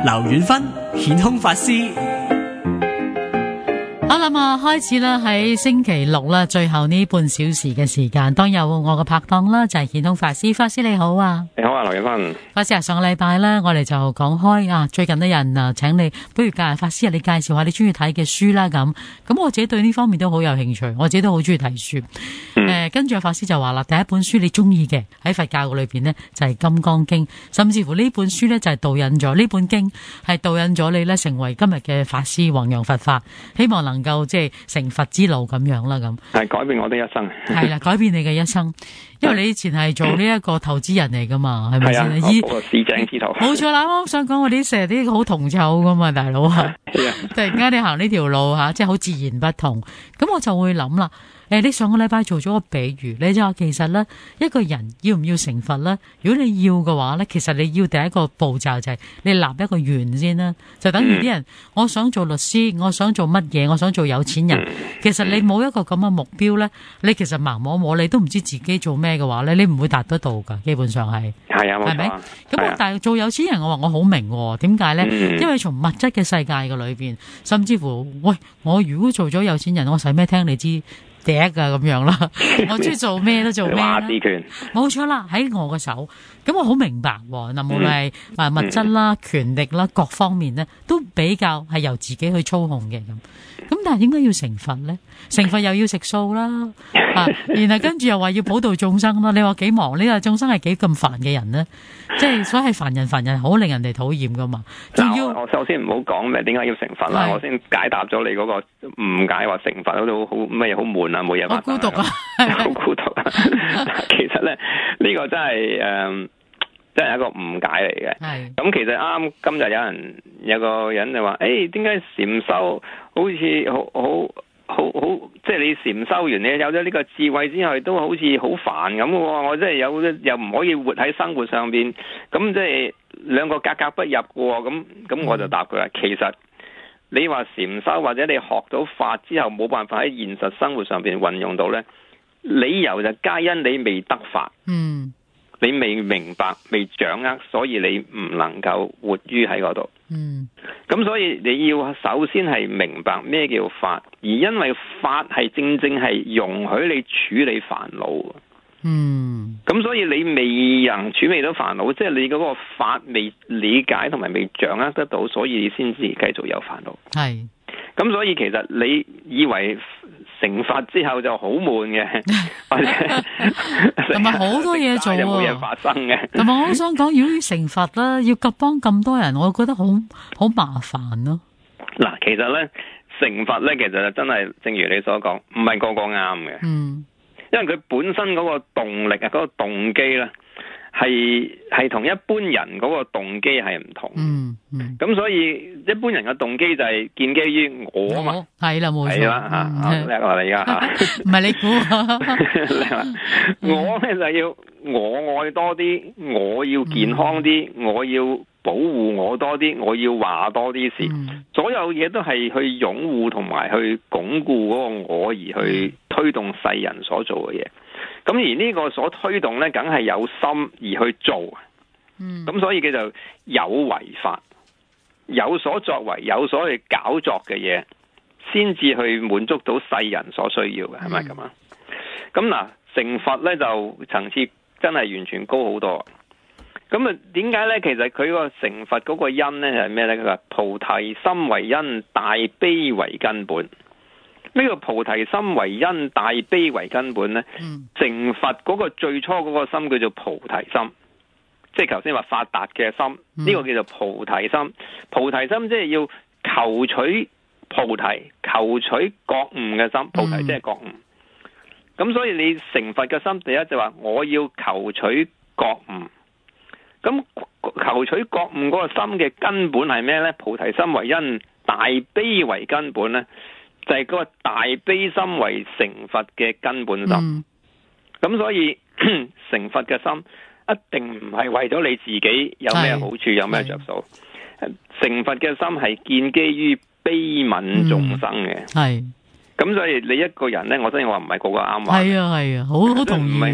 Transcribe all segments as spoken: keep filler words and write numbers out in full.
劉遠芬顯空法師。 好啦啊，開始啦，喺星期六啦，最後呢半小時嘅時間，當有我嘅拍檔啦，就係顯空法師。法師你好啊。 你好啊，劉遠芬。 法師啊，上個禮拜咧，我哋就講開啊，最近啲人啊，請你，不如介紹法師啊，你介紹下你中意睇嘅書啦，咁，咁我自己對呢方面都好有興趣，我自己都好中意睇書。誒、嗯呃，跟住法師就話啦，第一本書你中意嘅喺佛教裏邊呢，就係、是《金剛經》，甚至乎呢本書呢，就係導引咗呢本經係導引咗你呢，成為今日嘅法師，弘揚佛法，希望能夠即係成佛之路咁樣啦，咁係改變我的一生。 係啦，改變你嘅一生，因為你以前係做呢一個投資人嚟噶嘛，係咪先？ 係啊，以我市井之徒。 冇錯啦，我想講我哋成日啲好銅臭噶嘛，大佬啊，突然間你行呢條路吓，即係好自然不同，咁我就會諗啦。誒，你上個禮拜做咗個比喻，你就話其實咧，一個人要唔要成佛咧？如果你要嘅話咧，其實你要第一個步驟就係你立一個願先啦，就等於啲人，我想做律師，我想做乜嘢，我想做有錢人。其實你冇一個咁嘅目標咧，你其實盲摸摸，你都唔知自己做咩嘅話咧，你唔會達得到噶，基本上係。 係啊，冇錯。 係咪？咁我但係做有錢人，我話我好明，點解咧？因為從物質嘅世界嘅裏邊，甚至乎，喂，我如果做咗有錢人，我使咩聽你知？第一噶咁樣啦，我中意做咩都做咩啦， 話事權冇錯啦，喺我嘅手，咁我好明白喎。嗱，無論係啊物質啦、嗯、權力啦，各方面咧，都比較係由自己去操控嘅咁。咁但係點解要成佛咧？成佛又要食素啦，啊，然後跟住又話要普度眾生啦。你話幾忙？呢個眾生係幾咁煩嘅人咧？即係所謂煩人煩人，好令人哋討厭噶嘛。 嗱，我我首先唔好講咩，點解要成佛啦？我先解答咗你嗰個誤解，話成佛好似好咩好悶啊，冇嘢發生。 好孤獨啊， 好孤獨啊。其實咧，呢、這個真係誒、呃，真係一個誤解嚟嘅。係。咁其實啱今日有人有個人就話，誒，點解禪修好似好好好好，即係你禪修完，你有咗呢個智慧之後，都好似好煩咁嘅。我真係有又唔可以活喺生活上邊，咁即係兩個格格不入嘅。咁咁我就答佢啦。其實你話禪修或者你學到法之後，冇辦法喺現實生活上邊運用到咧，理由就皆因你未得法。嗯。你未明白、未掌握，所以你唔能夠活於喺嗰度。嗯，咁所以你要首先係明白咩叫法，而因為法係正正係容許你處理煩惱。嗯，咁所以你未能處理到煩惱，即係你嗰個法未理解同埋未掌握得到，所以你先至繼續有煩惱。係，咁所以其實你以為成佛之後就好悶嘅，或者同埋好多嘢做， 冇嘢發生嘅。 同埋我好想講，如果要成佛啦，要夾幫咁多人，我覺得好好麻煩咯。 嗱，其實咧成佛咧，其實真係正如你所講，唔係個個啱嘅。嗯，因為佢本身嗰個動力啊，嗰個動機咧，係係同一般人嗰個動機係唔同。嗯嗯，咁所以一般人嘅動機就係建基於我啊嘛。係啦，冇錯。係啦吓，叻啦你而家吓。唔係你估。叻啦，我咧就要我愛多啲，我要健康啲，嗯，我要保護我多啲，我要話多啲事。嗯，所有嘢都係去擁護同埋去鞏固嗰個我，而去推動世人所做嘅嘢。咁而呢個所推動咧，梗係有心而去做。嗯，咁所以佢就有為法，有所作為，有所去搞作嘅嘢，先至去滿足到世人所需要嘅，係咪咁啊？咁嗱，成佛咧就層次真係完全高好多。咁啊，點解咧？其實佢個成佛嗰個因咧係咩咧？佢話菩提心為因，大悲為根本。呢個菩提心為因，大悲為根本咧，嗯，成佛嗰個最初嗰個心叫做菩提心，即係頭先話發達嘅心，呢，嗯，個叫做菩提心。菩提心即係要求取菩提，求取覺悟嘅心。菩提即係覺悟。咁，嗯，所以你成佛嘅心，第一就話我要求取覺悟。咁求取覺悟嗰個心嘅根本係咩咧？菩提心為因，大悲為根本咧。就係、是、嗰個大悲心為成佛嘅根本心，咁、嗯、所以成佛嘅心一定唔係為咗你自己有咩好處，有咩着數。成佛嘅心係建基於悲憫眾生嘅，係、嗯。咁所以你一個人咧，我真係話唔係個個啱話。係啊係啊，好好同意啊。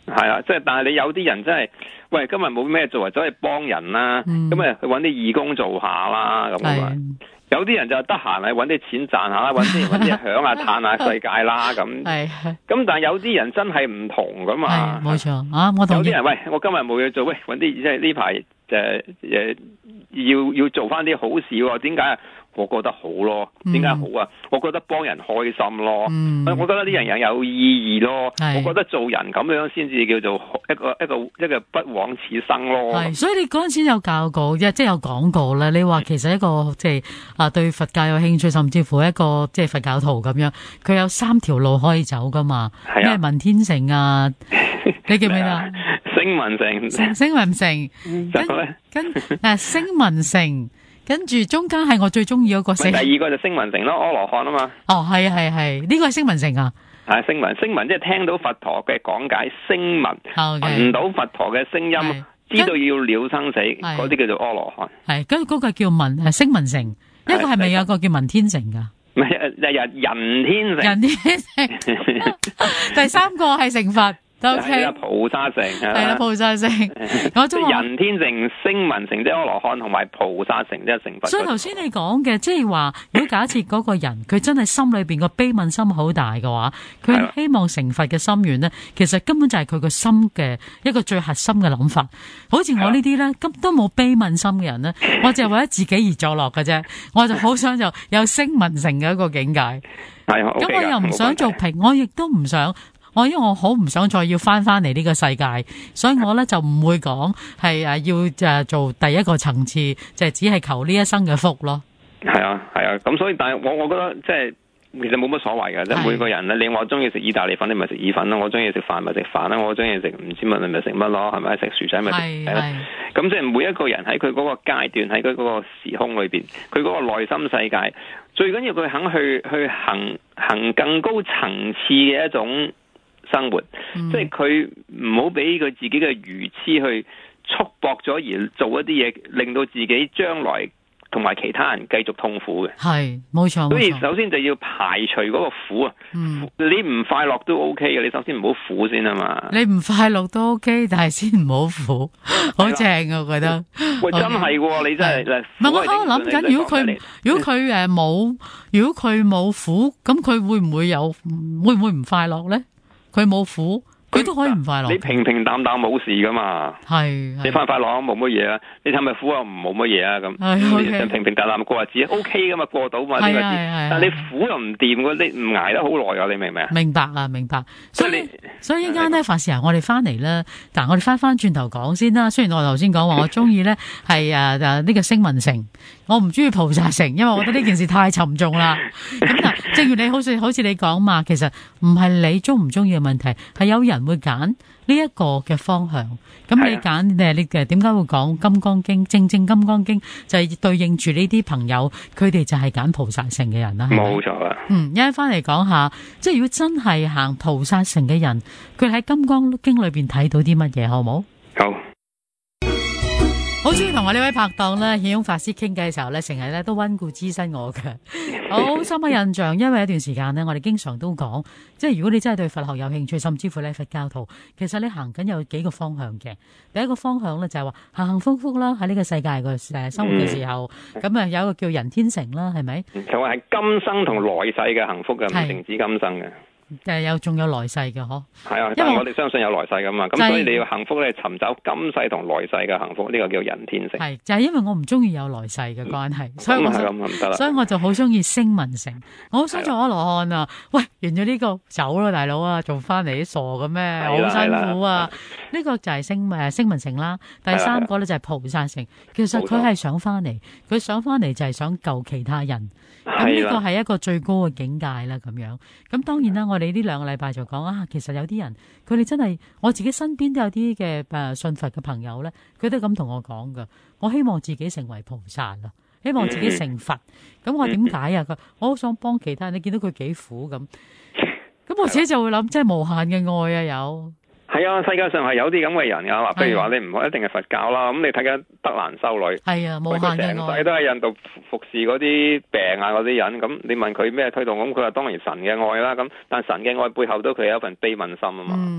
係啊，即係但係你有啲人真係，喂，今日冇咩做啊，走去幫人啦，咁啊去搵啲義工做下啦，咁啊。有啲人就得閒嚟搵啲錢賺下啦，搵啲搵啲響下嘆下世界啦咁。係，咁但係有啲人真係唔同噶嘛。 冇錯啊，我同意。 有啲人喂，我今日冇嘢做，喂，搵啲即係呢排誒誒要要做翻啲好事喎？點解啊？我覺得好咯，點解好啊？我覺得幫人開心咯，嗯、我覺得呢樣嘢有意義咯，我覺得做人咁樣先至叫做一個一個一個不枉此生咯。 係，所以你嗰陣時有教過，即係有講過咧。你話其實一個即係啊對佛教有興趣，甚至乎一個即係佛教徒咁樣，佢有三條路可以走噶嘛？咩文天成啊？你記唔記得？ 聲聞乘， 聲聞乘，跟跟誒聲聞乘。跟住中間係我最中意嗰個， 第二個就聲聞乘咯，阿羅漢啊嘛。 哦，係係係，呢、這個係聲聞乘啊。 係聲聞，聲聞即係聽到佛陀嘅講解聲聞，聞到佛陀嘅聲音，知道要了生死，嗰啲叫做阿羅漢。係，跟住嗰個叫聞誒聲聞乘，一個係咪有個叫聞天乘噶？ 唔係，日日人天乘。人天乘。 第三個係成佛。 係啦，菩薩乘係啦，菩薩乘，我即係人天乘、聲聞乘即係阿羅漢，同埋菩薩乘即係成佛。 所以頭先你講嘅，即係話，如果假設嗰個人佢真係心裏邊個悲憫心好大嘅話，佢希望成佛嘅心願咧，其實根本就係佢個心嘅一個最核心嘅諗法。好似我呢啲咧，咁都冇悲憫心嘅人咧，我就係為咗自己而作樂嘅啫。我就好想就有聲聞乘嘅一個境界。係，咁我又唔想做平，我亦都唔想。我因為我好唔想再要翻翻嚟呢個世界，所以我咧就唔會講係誒要誒做第一個層次，就係只係求呢一生嘅福咯。 係啊係啊，咁所以但係我我覺得即係其實冇乜所謂嘅，即係每個人咧，你我中意食意大利粉，你咪食意粉咯；我中意食飯咪食飯啦；我中意食唔知乜你咪食乜咯，係咪？食薯仔咪食薯仔啦。咁即係每一個人喺佢嗰個階段，喺佢嗰個時空裏邊，佢嗰個內心世界，最緊要佢肯去去行行更高層次嘅一種生活，嗯、即係佢唔好俾佢自己嘅愚痴去束縛咗，而做一啲嘢，令到自己將來同埋其他人繼續痛苦嘅。係，冇錯。所以首先就要排除嗰個苦啊、嗯！你唔快樂都 OK 嘅，你首先唔好苦先啊嘛。你唔快樂都 OK， 但係先唔好苦，好正啊！我覺得。喂，真係喎，你真係。唔係我喺度諗緊，如果佢如果佢誒冇，如果佢冇苦，咁佢會唔會有？會唔會唔快樂咧？佢冇苦，佢都可以唔快樂。你平平淡淡冇事噶嘛？係你快快樂冇乜嘢啊？你係咪苦啊？冇乜嘢啊？咁你平平淡淡過日子 OK 噶嘛？過到嘛？呢個字，但係你苦又唔掂嘅，你唔捱得好耐噶，你明唔明啊？明白啊，明白。所以所以一間咧，法師啊，我哋翻嚟咧，但係我哋翻翻轉頭講先啦。雖然我頭先講話我中意咧係誒誒呢個聲聞乘，我唔中意菩薩乘，因為我覺得呢件事太沉重啦。咁但係正如你好似好似你講嘛，其實唔係你中唔中意嘅問題，係有人會揀呢一個嘅方向。咁你揀誒你嘅點解會講《金剛經》？正正《金剛經》就係對應住呢啲朋友，佢哋就係揀菩薩乘嘅人啦。冇錯啊。嗯，一翻嚟講下，即係如果真係行菩薩乘嘅人，佢喺《金剛經》裏邊睇到啲乜嘢，好冇？好。好中意同我呢位拍檔咧，顯勇法師傾偈嘅時候咧，成日咧都溫故知新我嘅，好深刻印象。因為一段時間咧，我哋經常都講，即係如果你真係對佛學有興趣，甚至乎你係佛教徒，其實你行緊有幾個方向嘅。第一個方向咧就係話幸幸福福啦，喺呢個世界嘅誒生活嘅時候，咁、嗯、啊有一個叫人天乘啦，係咪？就係今生同來世嘅幸福嘅，唔淨止今生嘅。誒，有仲有來世嘅嗬，係啊，因為我哋相信有來世噶嘛，咁、就是、所以你要幸福咧，尋找今世同來世嘅幸福，呢、這個叫人天乘。係就係、是、因為我唔中意有來世嘅關係、嗯，所以我就唔得啦。所以我就好中意聲聞乘，我好想做阿羅漢啊！喂，完咗呢個走啦，大佬啊，仲翻嚟傻嘅咩？好辛苦啊！呢、這個就係聲誒聲聞乘啦。第三個咧就係菩薩乘，其實佢係想翻嚟，佢想翻嚟就係想救其他人。咁呢個係一個最高嘅境界啦，咁樣。咁當然啦，我哋呢兩個禮拜就講啊，其實有啲人佢哋真係，我自己身邊都有啲嘅誒信佛嘅朋友咧，佢都咁同我講噶。我希望自己成為菩薩啦，希望自己成佛。咁、嗯、我點解啊？佢我好想幫其他人，你見到佢幾苦咁。咁我自己就會諗，即係無限嘅愛啊有。係啊，世界上係有啲咁嘅人噶，話譬如話你唔一定係佛教啦，咁你睇緊德蘭修女，係啊，無限嘅愛，成世都喺印度服侍嗰啲病啊嗰啲人，咁你問佢咩推動，咁佢話當然神嘅愛啦，咁但神嘅愛背後都佢有一份悲憫心啊嘛，嗯，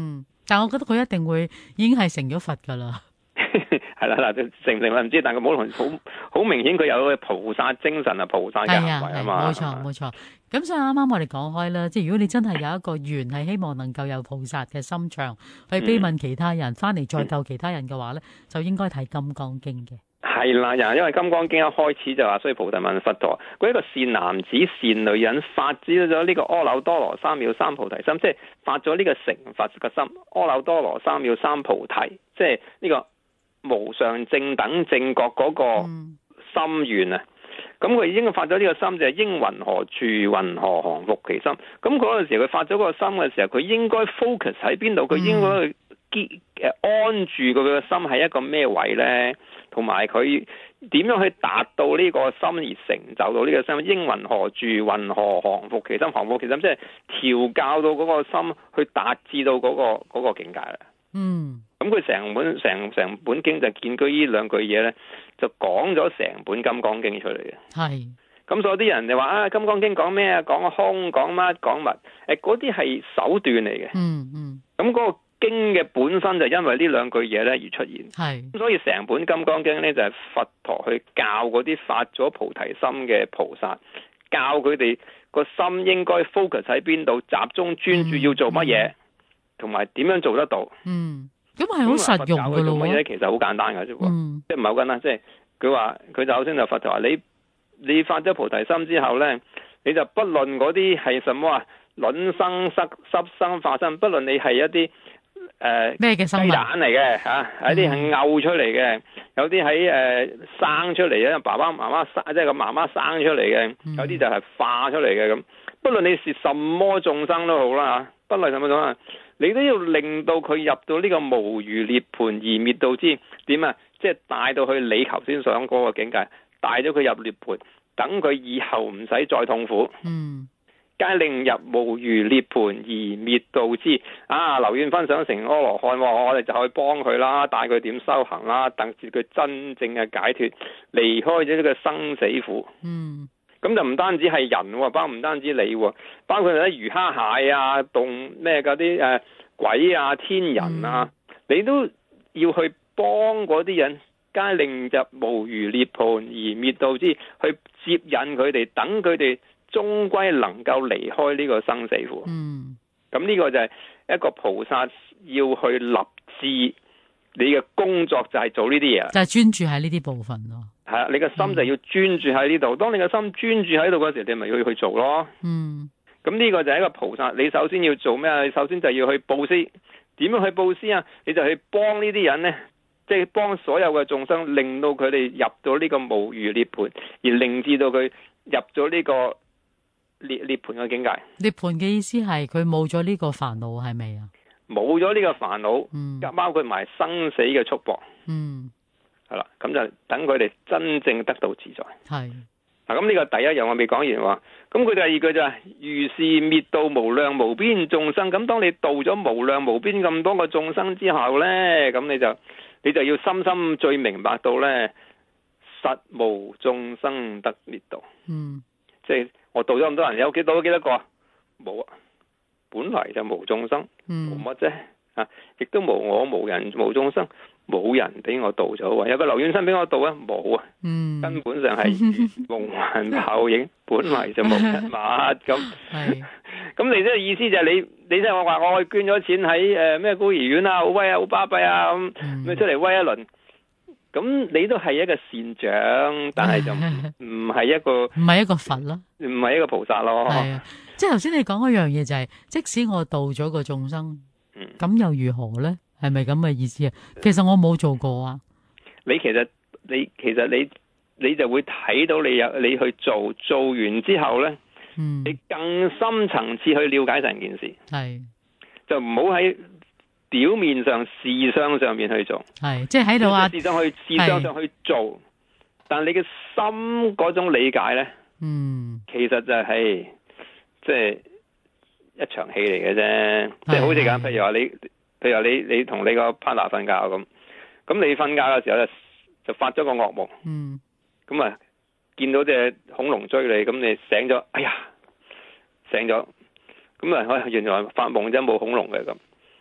但係我覺得佢一定會已經係成咗佛噶啦。 係啦，嗱，成唔成佛唔知，但係佢冇好好明顯，佢有個菩薩精神啊，菩薩嘅行為啊嘛。 冇錯冇錯。咁所以啱啱我哋講開啦，即係如果你真係有一個緣，係希望能夠有菩薩嘅心腸去悲憫其他人，翻、嗯、嚟再救其他人嘅話咧、嗯，就應該睇《金剛經》嘅。係啦，因為《金剛經》一開始就話，所以菩提問佛陀，佢一個善男子、善女人發展咗呢個阿耨多羅三藐三菩提心，即係發咗呢個成佛嘅心。阿耨多羅三藐三菩提，即係呢個無上正等正覺嗰個心願啊！咁、嗯、佢應該發咗呢個心，就係應云何住，云何降伏其心。咁嗰個時候佢發咗個心嘅時候，佢應該 focus 喺邊度？佢應該去結誒安住佢嘅心喺一個咩位咧？同埋佢點樣去達到呢個心而成就到呢個心？應云何住，云何降伏其心？降伏其心即係調教到嗰個心去達至到嗰、嗰個、嗰個境界啦。嗯。咁佢成本成成本經就建居呢兩句嘢咧，就講咗成本金剛經出嚟嘅。係。咁所以啲人就話啊，金剛經講咩啊？講空，講乜，講物？誒，嗰啲係手段嚟嘅。嗯嗯。咁嗰個經嘅本身就因為呢兩句嘢咧而出現。係。咁所以成本金剛經咧就係佛陀去教嗰啲發咗菩提心嘅菩薩，教佢哋個心應該 focus 喺邊度，集中專注要做乜嘢，同埋點樣做得到。嗯。咁係好實用噶咯喎！其實好簡單噶啫、嗯，即係唔係好簡單。即係佢話佢就首先就佛就話你你發咗菩提心之後咧，你就不論嗰啲係什麼啊，卵生、濕濕生、化生，不論你係一啲誒咩嘅生物雞蛋嚟嘅吓，有啲係漚出嚟嘅，有啲喺誒生出嚟嘅，爸爸媽媽生即係個媽媽生出嚟嘅，有啲就係化出嚟嘅咁。不論你是什麼眾生都好啦吓，不論什麼眾生。你都要令到佢入到呢個無餘涅槃而滅度之點啊！即係帶到去你頭先想嗰個境界，帶咗佢入涅槃，等佢以後唔使再痛苦。嗯，皆令入無餘涅槃而滅度之啊！劉遠芬想成阿羅漢，我哋就去幫佢啦，帶佢點修行啦，等住佢真正嘅解脫，離開咗呢個生死苦。嗯。咁就唔單止係人，包括唔單止你，包括啲魚蝦蟹啊、動咩嗰啲誒鬼啊、天人啊，嗯、你都要去幫嗰啲人，皆令入無餘涅槃而滅度之，去接引佢哋，等佢哋終歸能夠離開呢個生死苦。嗯，咁呢個就係一個菩薩要去立志，你嘅工作就係做呢啲嘢， 就係、是、專注喺呢啲部分咯。 係啊，你個心就要專注喺呢度。當你個心專注喺度嗰時候，你咪要去做咯。嗯，咁呢個就係一個菩薩。你首先要做咩啊？你首先就要去布施。點樣去布施啊？你就去幫呢啲人呢，即係幫所有嘅眾生，令到佢哋入到呢個無餘涅槃，而令至到佢入咗呢個涅涅槃嘅境界。 涅槃嘅意思係佢冇咗呢個煩惱，係咪啊？ 冇咗呢個煩惱，嗯，包括埋生死嘅束縛。嗯。係啦，咁就等佢哋真正得到自在。係嗱，咁呢個第一樣我未講完話，咁佢第二句就係、是、如是滅度無量無邊眾生。咁當你度咗無量無邊咁多個眾生之後咧，咁你就你就要深深最明白到咧，實無眾生得滅度。嗯，即係我度咗咁多人，有幾度咗幾多個？冇啊，本來就無眾生，冇乜啫。啊，亦都無我無人無眾生。冇人俾我度咗喎，有個劉遠生俾我度啊，冇啊，嗯，根本上係夢幻泡影，本來就冇一物咁。係，咁你即係意思就係你，你即係我話我去捐咗錢喺誒咩孤兒院啊，好威啊，好巴閉啊咁，咪出嚟威一輪。咁你都係一個善長，但係就唔係一個唔係一個佛咯，唔係一個菩薩咯。係啊，即係頭先你講嗰樣嘢就係，即使我度咗個眾生，咁又如何咧？係咪咁嘅意思啊？其實我冇做過啊。你其實你其實你你就會睇到你有你去做，做完之後咧，嗯，你更深層次去了解成件事。係，就唔好喺表面上事相上面去做。係，即係喺度啊，事上去事相上去做，但你嘅心嗰種理解咧，嗯，其實就係即係一場戲嚟嘅啫。即係好似咁，譬如話你。譬如話你你同你個 partner 瞓覺咁，咁你瞓覺嘅時候咧就發咗個噩夢，嗯，咁啊見到隻恐龍追你，咁你醒咗，哎呀醒咗，咁啊原來發夢啫，冇恐龍嘅咁，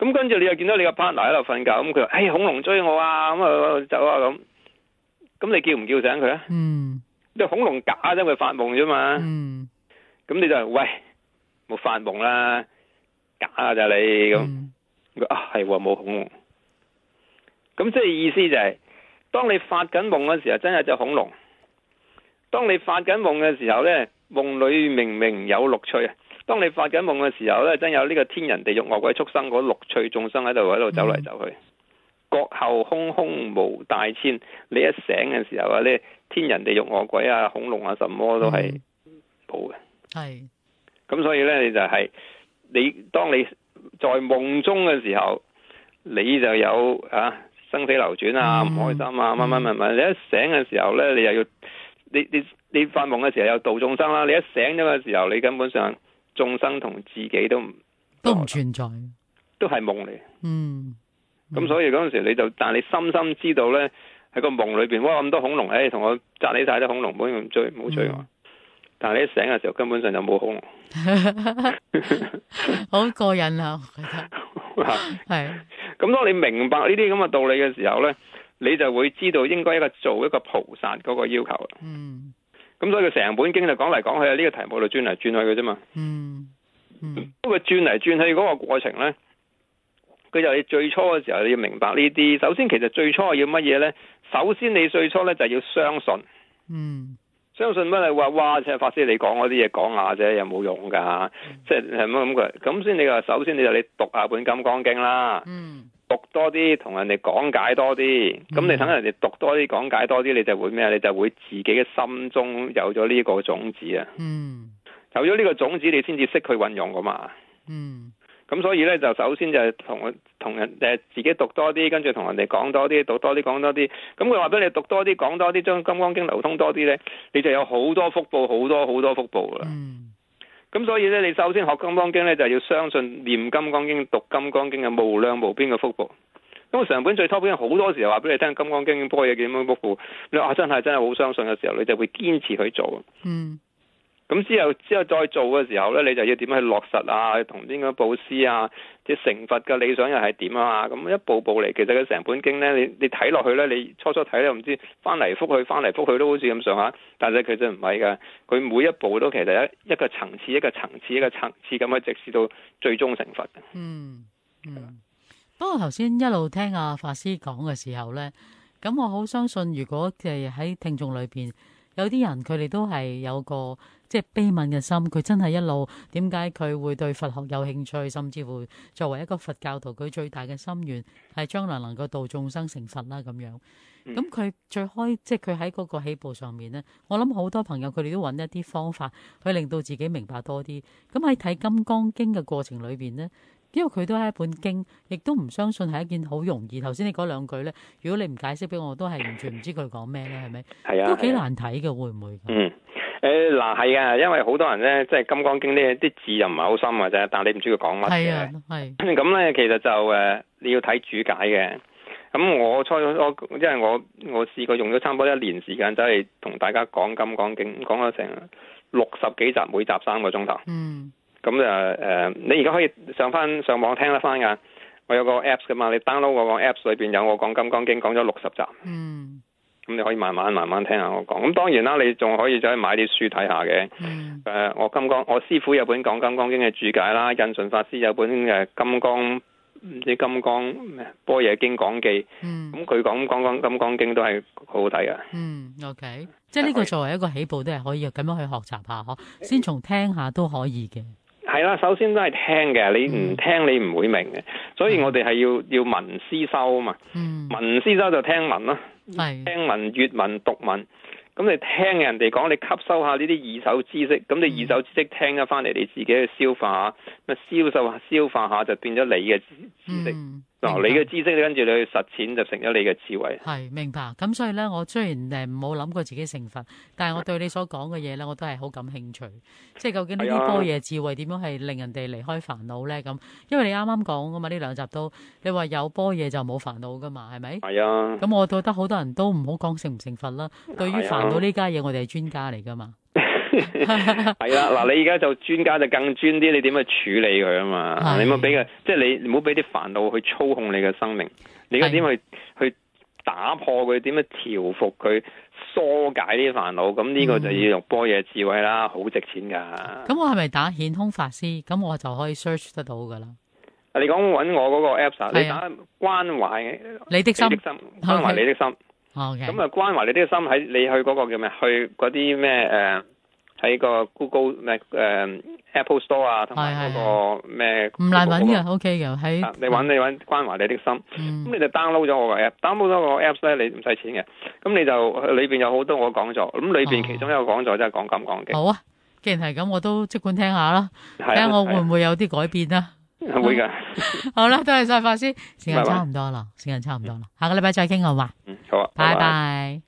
咁跟住你又見到你個 partner 喺度瞓覺，咁佢話：哎，恐龍追我啊！咁啊走啊咁。咁你叫唔叫醒佢啊？ 嗯。 即係恐龍假啫，佢發夢啫嘛。 嗯。 咁你就係喂，冇發夢啦，假啊就你咁。 嗯。 佢啊係喎，冇恐龍。咁即係意思就係、是，當你發緊夢嘅時候，真係隻恐龍；當你發緊夢嘅時候呢，夢裏明明有樂趣啊！當你發緊夢嘅時候呢，真有呢個天人地獄惡鬼畜生嗰樂趣眾生喺度喺度走嚟走去。國後空空無大千，你一醒嘅時候啊，呢天人地獄惡鬼啊、恐龍啊，什麼都係冇嘅。 係。 咁所以呢，你就係、是、你當你在夢中嘅時候，你就有啊生死流轉啊，唔、嗯、開心啊，乜乜乜乜。你一醒嘅時候呢，你又要你你你發夢嘅時候有度眾生啦。你一醒咗嘅時候，你根本上眾生同自己都唔都唔存在， 都係夢嚟。 嗯。 咁所以嗰陣時你就，但係你深深知道咧，喺個夢裏邊，哇咁多恐龍，誒，同我扎你晒啲恐龍，唔好咁追，唔好追我。嗯、但係你一醒嘅時候，根本上就冇恐龍。 好過癮啊！我覺得係。 咁當你明白呢啲咁嘅道理嘅時候咧，你就會知道應該一個做一個菩薩嗰個要求。 嗯。 咁所以佢成本經就講嚟講去喺呢個題目度轉嚟轉去嘅啫嘛。 嗯。嗯。 不過轉嚟轉去嗰個過程咧。佢就係最初嘅時候，你要明白呢啲。首先，其實最初要乜嘢呢？首先，你最初呢就要相信。 嗯。相信乜？你話哇，即係法師你講嗰啲嘢講下啫，有冇用㗎？即係係乜咁嘅？咁先你話，首先你就你讀下本《金剛經》啦。 嗯。讀多啲，同人哋講解多啲。咁、嗯、你等人哋讀多啲，講解多啲，你就會咩？你就會自己嘅心中有咗呢個種子啊。 嗯。有咗呢個種子，你先至識佢運用㗎嘛。 嗯。 咁所以咧，就首先就係同同人誒自己讀多啲，跟住同人哋講多啲，讀多啲講多啲。咁佢話俾你讀多啲講多啲，將《金剛經》流通多啲咧，你就有好多福報，好多好多福報啦。 嗯。 咁所以咧，你首先學《金剛經》咧，就要相信念《金剛經》、讀《金剛經》嘅無量無邊嘅福報。咁成本最 top 嘅好多時候話俾你聽，《金剛經》波嘢幾咁福報，你話真係真係好相信嘅時候，你就會堅持去做。 嗯。 咁之後之後再做嘅時候咧，你就要點樣去落實啊？同邊個布施啊？即係成佛嘅理想又係點啊？咁一步步嚟，其實佢成本經咧，你你睇落去咧，你初初睇咧唔知翻嚟覆去，翻嚟覆去都好似咁上下，但係佢真唔係㗎。佢每一步都其實一一個層次一個層次一個層次咁去直至到最終成佛嘅。 嗯嗯。不過頭先一路聽阿法師講嘅時候咧，咁我好相信，如果係喺聽眾裏邊有啲人，佢哋都係有個即係悲憫嘅心，佢真係一路點解佢會對佛學有興趣，甚至乎作為一個佛教徒，佢最大嘅心願係將來能夠度眾生成佛啦咁樣。咁佢最開即係佢喺嗰個起步上面咧，我諗好多朋友佢哋都揾一啲方法去令到自己明白多啲。咁喺睇《金剛經》嘅過程裏邊咧，因為佢都係一本經，亦都唔相信係一件好容易。頭先你嗰兩句咧，如果你唔解釋俾我，都係完全唔知佢講咩咧，係咪？ 係啊， 都幾難睇嘅，會唔會？ 嗯，誒嗱係啊，因為好多人咧，即係《金剛經》呢啲字又唔係好深嘅啫，但係你唔知佢講乜嘅。係啊，係。咁咧，其實就誒你要睇注解嘅。咁我初我因為我我試過用咗差唔多一年時間，走嚟同大家講《金剛經》，講咗成六十幾集，每集三個鐘頭。嗯。咁就誒，你而家可以上翻上網聽得翻噶。我有個 Apps 噶嘛，你 download 我個 Apps 裏邊有我講《金剛經》講咗六十集。嗯。咁你可以慢慢慢慢聽下我講。咁當然啦，你仲可以走去買啲書睇下嘅。嗯。誒，我金剛，我師傅有本講《金剛經》嘅注解啦，印順法師有本誒《金剛》唔知《金剛咩般若經講記》。嗯。咁佢講講講《金剛經》都係好好睇噶。嗯。OK， 即係呢個作為一個起步都係可以咁樣去學習下，嗬，先從聽下都可以嘅。 係啦，首先都係聽嘅，你唔聽你唔會明嘅，所以我哋係要要聞思修啊嘛。嗯，聞思修就聽聞咯，係聽聞、閱聞、讀聞。咁你聽人哋講，你吸收下呢啲二手知識，咁你二手知識聽咗翻嚟，你自己去消化下，咁銷售下、消化下就變咗你嘅知識。嗯嗱，你嘅知識跟住你去實踐就成咗你嘅智慧。 係，明白。咁所以咧，我雖然誒冇諗過自己成佛，但係我對你所講嘅嘢咧，我都係好感興趣。即係究竟呢啲般若智慧點樣係令人哋離開煩惱咧？咁因為你啱啱講噶嘛，呢兩集都你話有般若就冇煩惱噶嘛，係咪？係啊。咁我覺得好多人都唔好講成唔成佛啦。對於煩惱呢家嘢，我哋係專家嚟噶嘛。 係啦，嗱，你而家就專家就更專啲，你點去處理佢啊嘛？你唔好俾佢，即係你唔好俾啲煩惱去操控你嘅生命。你而家點去去打破佢？點樣調服佢？疏解呢啲煩惱？咁呢個就要用般若智慧啦，好值錢噶。 咁我係咪打顯空法師？咁我就可以 search 得到噶啦。 你講搵我嗰個 apps，你打關懷你的心， 關懷你的心。 OK。 咁啊，關懷你的心喺你去嗰個叫咩？去嗰啲咩誒？喺個 Google 咩誒、呃、Apple Store 啊，同埋嗰個咩唔難揾嘅 OK 嘅喺。 你揾你揾關懷你的心，咁、嗯、你就 download 咗我個 app，download 咗個 apps 咧，你唔使錢嘅。咁你就裏邊有好多我講座，咁裏邊其中一個講座真係講咁講嘅。好啊， 既然係咁，我都即管聽下啦，睇下我會唔會有啲改變啦。 會噶。 好啦，多謝晒法師，時間差唔多啦，時間差唔多啦，下個禮拜再傾好嘛？ 嗯，好啊， 拜拜。